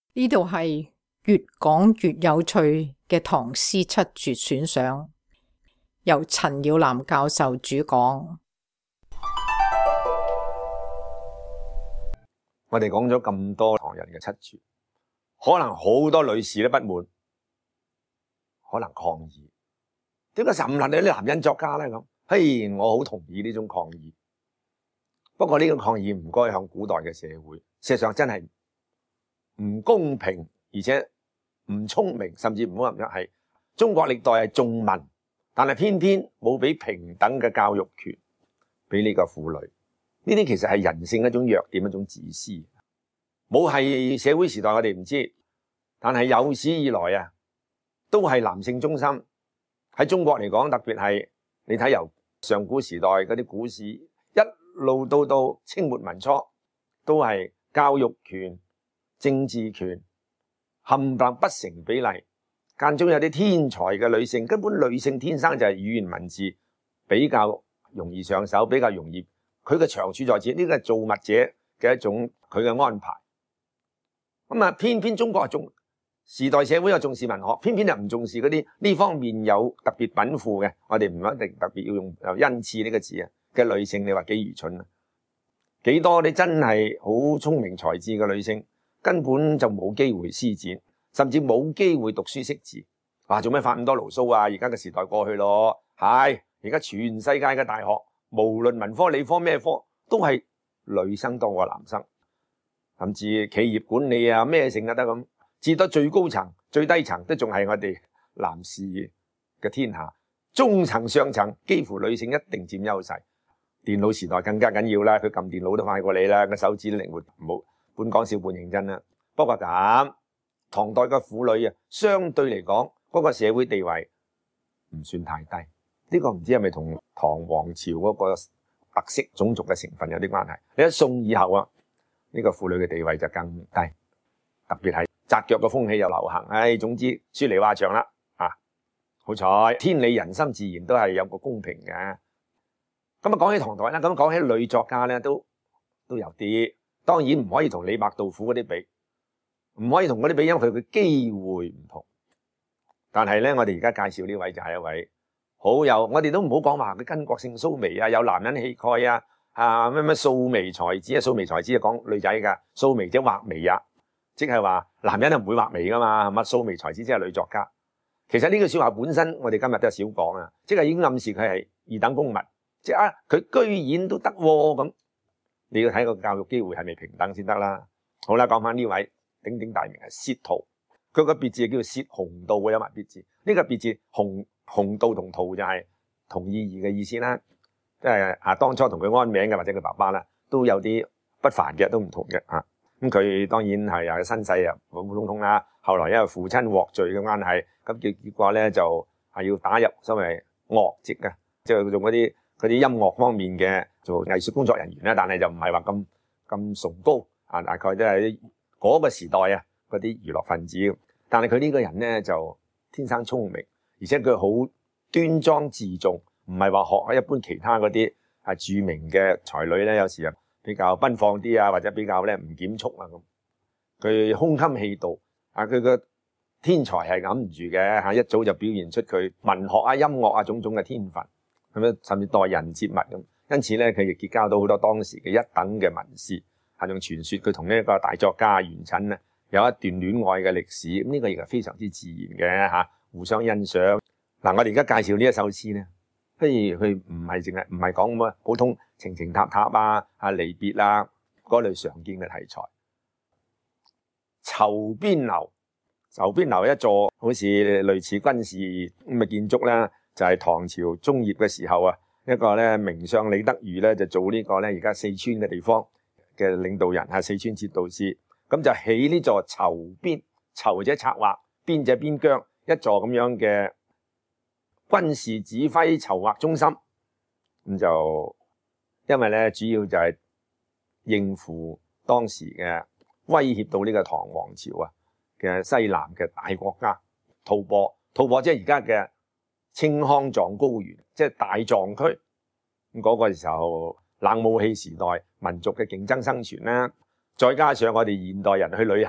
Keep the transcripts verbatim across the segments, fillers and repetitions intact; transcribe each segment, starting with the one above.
呢度係越講越有趣嘅唐詩七絕選賞，由陳耀南教授主講。 我哋講咗咁多唐人嘅七絕，可能好多女士都不滿，可能抗議。點解岑能你啲男人作家咧咁？嘿，我好同意呢種抗議。不過呢種抗議唔該向古代嘅社會，事實上真係唔公平，而且唔聰明，甚至唔好話係中國歷代係重文，但係偏偏冇俾平等嘅教育權俾呢個婦女。呢啲其實係人性一種弱點，一種自私。冇係社會時代我哋唔知，但係有史以來啊，都係男性中心。喺中國嚟講，特別係你睇由上古時代嗰啲古史一路到到清末民初，都係教育權、政治權冚唪唥不成比例。間中有啲天才嘅女性，根本女性天生就係語言文字比較容易上手，比較容易。佢嘅長處在此，呢個係造物者嘅一種佢嘅安排。咁啊，偏偏中國係重時代社會又重視文學，偏偏又唔重視嗰啲呢方面有特別稟賦嘅。我哋唔一定特別要用有恩賜呢個字啊嘅女性，你話幾愚蠢啊？幾多你真係好聰明才智嘅女性，根本就冇機會施展，甚至冇機會讀書識字。話做咩發咁多牢騷啊？而家嘅時代過去咯，係而家全世界嘅大學，無論文科、理科咩科，都係女生多過男生，甚至企業管理啊咩成啊得咁，至得最高層、最低層都仲係我哋男士嘅天下，中層、上層幾乎女性一定佔優勢。電腦時代更加緊要啦，佢撳電腦都快過你啦，個手指都靈活，唔好半講笑半認真啦。不過咁，唐代嘅婦女啊，相對嚟講嗰個社會地位唔算太低。呢個唔知係咪同唐王朝嗰個特色種族嘅成分有啲關係？你喺宋以後啊，呢個婦女嘅地位就更低，特別係紮腳嘅風氣又流行。唉，總之說嚟話長啦啊！好彩天理人心自然都係有個公平嘅。咁啊，講起唐代啦，咁講起女作家咧，都都有啲，當然唔可以同李白、杜甫嗰啲比，唔可以同嗰啲比，因為佢嘅機會唔同。但係咧，我哋而家介紹呢位就係一位。好有，我哋都唔好講話佢巾幗勝蘇眉啊，有男人氣概啊，啊咩咩素眉才子啊，素眉才子係講女仔噶，素眉即係畫眉啊，即係話男人係唔會畫眉噶嘛，係咪？素眉才子即係女作家。其實呢句說話本身，我哋今日都係少講啊，即係已經暗示佢係二等公民，即係啊，佢居然都得咁，你要睇個教育機會係咪平等先得啦。好啦，講翻呢位鼎鼎大名係薛濤，佢個別字叫做薛鴻道嘅，有埋別字，呢個別字鴻。鴻道同道就係同意義嘅意思啦，即係啊當初同佢安名嘅或者佢爸爸啦，都有啲不凡嘅，都唔同嘅啊。咁佢當然係有身世啊普普通通啦。後來因為父親獲罪嘅關係，咁結結果咧就係要打入所謂樂籍嘅，即係用嗰啲嗰啲音樂方面嘅做藝術工作人員啦。但係就唔係話咁咁崇高啊，大概都係嗰個時代啊嗰啲娛樂分子。但係佢呢個人咧就天生聰明。而且佢好端莊自重，唔係話學一般其他嗰啲啊著名嘅才女咧，有時啊比較奔放啲啊，或者比較咧唔檢束啊咁。佢胸襟氣度啊，佢個天才係揞唔住嘅嚇，一早就表現出佢文學啊、音樂啊種種嘅天分，咁樣甚至待人接物咁。因此咧，佢亦結交到好多當時嘅一等嘅文士，係用傳說佢同呢一個大作家元稹咧有一段戀愛嘅歷史。咁呢個亦係非常之自然嘅嚇。互相欣賞。嗱，我哋而家介紹呢一首詩咧，不如佢唔係淨係唔係講咁普通情情塔塔啊、啊離別啊嗰類常見嘅題材。囚邊樓，囚邊樓一座好似類似軍事咁嘅建築啦，就係唐朝中葉嘅時候啊，一個咧名相李德裕咧就做呢個咧而家四川嘅地方嘅領導人，係四川節度使，咁就起呢座囚邊，囚者策劃，邊者邊疆。一座咁樣嘅軍事指揮籌劃中心，咁就因為咧主要就係應付當時嘅威脅到呢個唐王朝啊嘅西南嘅大國家吐蕃，吐蕃即係而家嘅青康藏高原，即係大藏區。咁嗰個時候冷武器時代，民族嘅競爭生存啦，再加上我哋現代人去旅行啊，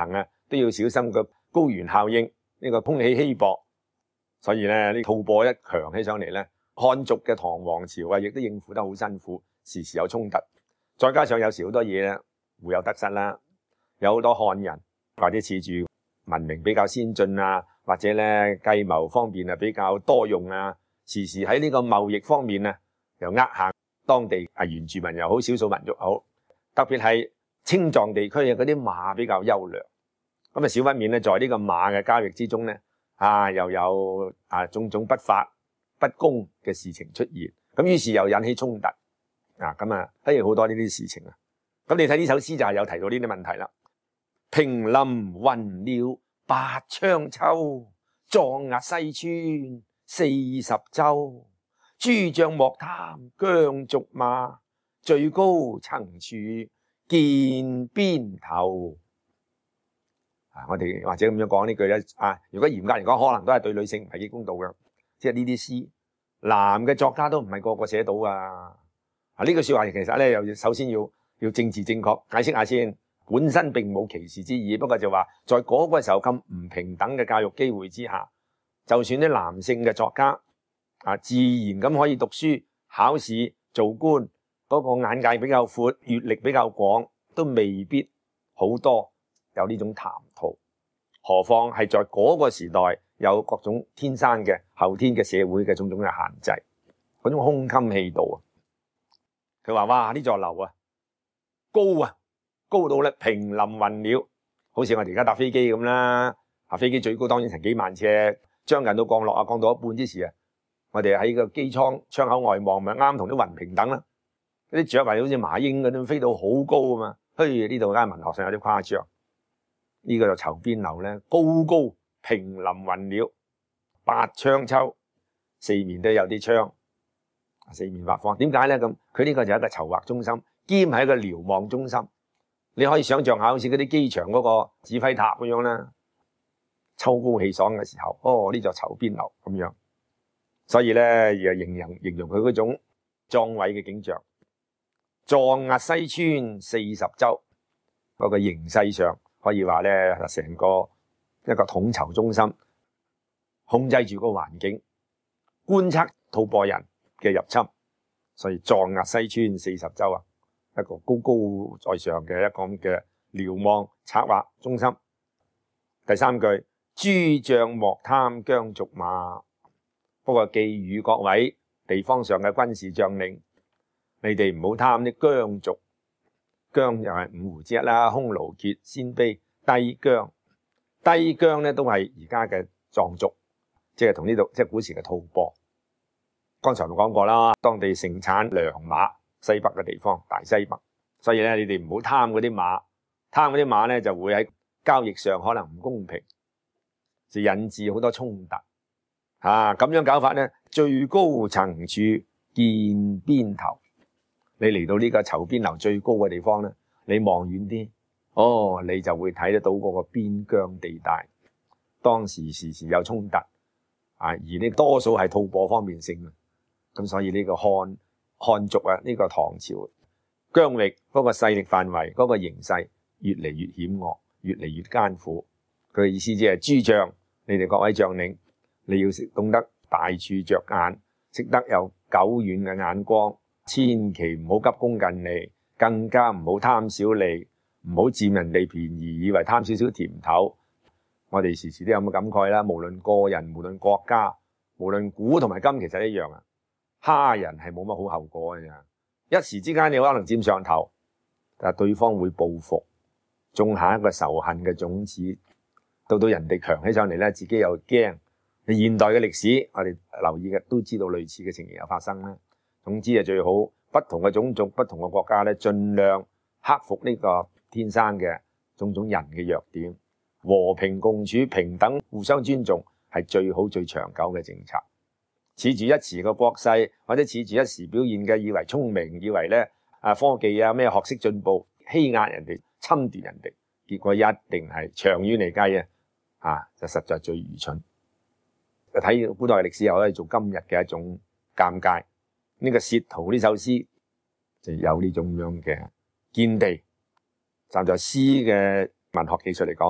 都要小心個高原效應，呢個空氣稀薄，所以咧呢吐蕃一強起上嚟咧，漢族嘅唐王朝啊，亦都應付得好辛苦，時時有衝突，再加上有時好多嘢咧會有得失啦，有好多漢人或者恃住文明比較先進啊，或者咧計謀方面啊比較多用啊，時時喺呢個貿易方面啊又呃下當地啊原住民又好，少數民族好，特別係青藏地區啊嗰啲馬比較優良，咁啊少不免咧在呢個馬嘅交易之中咧啊又有啊種種不法不公嘅事情出現，咁於是又引起衝突啊，咁啊譬如好多呢啲事情啊，咁你睇呢首詩就係有提到呢啲問題啦。平林雲鳥八槍秋，壯壓西川四十州。諸將莫貪疆族馬，最高層處見邊頭。啊，我哋或者咁樣講呢句咧，啊，如果嚴格嚟講，可能都係對女性唔係幾公道嘅，即係呢啲詩，男嘅作家都唔係個個寫到啊。啊，呢句說話其實咧，又首先要要政治正確，解釋下先。本身並冇歧視之意，不過就話在嗰個時候咁唔平等嘅教育機會之下，就算啲男性嘅作家啊，自然咁可以讀書、考試、做官，嗰個眼界比較闊、閱歷比較廣，都未必好多有呢種談吐。何況係在嗰個時代有各種天生嘅後天嘅社會嘅種種嘅限制，嗰種胸襟氣度啊。佢話：哇！呢座樓啊，高啊！高到咧平林雲鳥，好似我哋而家搭飛機咁啦。啊，飛機最高當然成幾萬尺，將近到降落啊，降到一半之時啊，我哋喺個機艙窗口外望，咪啱同啲雲平等啦。啲雀係好似麻鷹嗰種飛到好高啊嘛。嘿，呢度梗係文學上有啲誇張。呢、這個就籌邊樓咧，高高平林雲鳥，八槍秋，四面都有啲窗，四面八方。點解咧咁？佢呢個就係一個籌劃中心，兼係一個瞭望中心。你可以想象下，好似嗰啲機場嗰個指揮塔咁樣啦，秋高氣爽嘅時候，哦，呢座籌邊樓咁樣，所以咧又形容形容佢嗰種壯偉嘅景象，壯壓西川四十州，嗰個形勢上可以話咧，成個一個統籌中心，控制住個環境，觀察吐蕃人嘅入侵，所以壯壓西川四十州啊。一個高高在上嘅一個咁嘅瞭望策劃中心。第三句，諸將莫貪疆族馬，不過寄語各位地方上嘅軍事將領，你哋唔好貪啲疆族。疆又係五胡之一啦，匈奴、羯、鮮卑、氐羌。氐羌咧都係而家嘅藏族，即係同呢度即係古時嘅吐蕃。剛才我講過啦，當地盛產良馬。西北嘅地方，大西北，所以咧，你哋唔好貪嗰啲馬，貪嗰啲馬咧就會喺交易上可能唔公平，就引致好多衝突。啊，咁樣搞法咧，最高層處見邊頭，你嚟到呢個籌邊樓最高嘅地方咧，你望遠啲，哦，你就會睇得到嗰個邊疆地帶，當時時時有衝突，啊，而呢多數係吐蕃方面勝嘅，咁所以呢個漢。漢族啊，呢個唐朝疆域嗰個勢力範圍嗰個形勢越嚟越險惡，越嚟越艱苦。佢嘅意思即係諸將，你哋各位將領，你要識懂得大處着眼，識得有久遠嘅眼光，千祈唔好急功近利，更加唔好貪小利，唔好佔人哋便宜，以為貪少少甜頭。我哋時時都有咁感慨啦，無論個人，無論國家，無論古同埋今，其實一樣啊。蝦人係冇乜好後果嘅咋，一時之間你可能佔上頭，但係對方會報復，種下一個仇恨嘅種子，到到人哋強起上嚟咧，自己又驚。現代嘅歷史，我哋留意嘅都知道類似嘅情形有發生啦。總之係最好，不同嘅種族、不同嘅國家咧，盡量克服呢個天生嘅種種人嘅弱點，和平共處、平等互相尊重，係最好最長久嘅政策。恃住一時嘅國勢，或者恃住一時表現嘅，以為聰明，以為咧啊科技啊咩學識進步，欺壓人哋、侵奪人哋，結果一定係長遠嚟計啊，啊就實在最愚蠢。睇古代歷史又可以做今日嘅一種鑑戒。呢個《薛圖》呢首詩就有呢種樣嘅見地。站在詩嘅文學技術嚟講，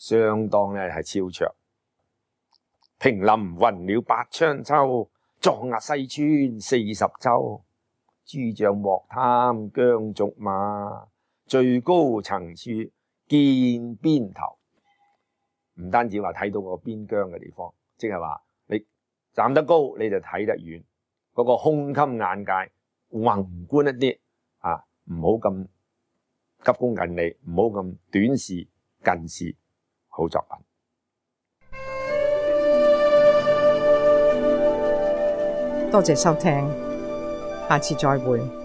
相當咧係超卓。平林雲了百昌秋，壯壓西川四十州。諸將莫貪疆逐馬，最高層處見邊頭。唔單止話睇到個邊疆嘅地方，即係話你站得高，你就睇得遠，嗰、那個胸襟眼界宏觀一啲啊，唔好咁急功近利，唔好咁短視近視。好作品。 多謝收聽，下次再會。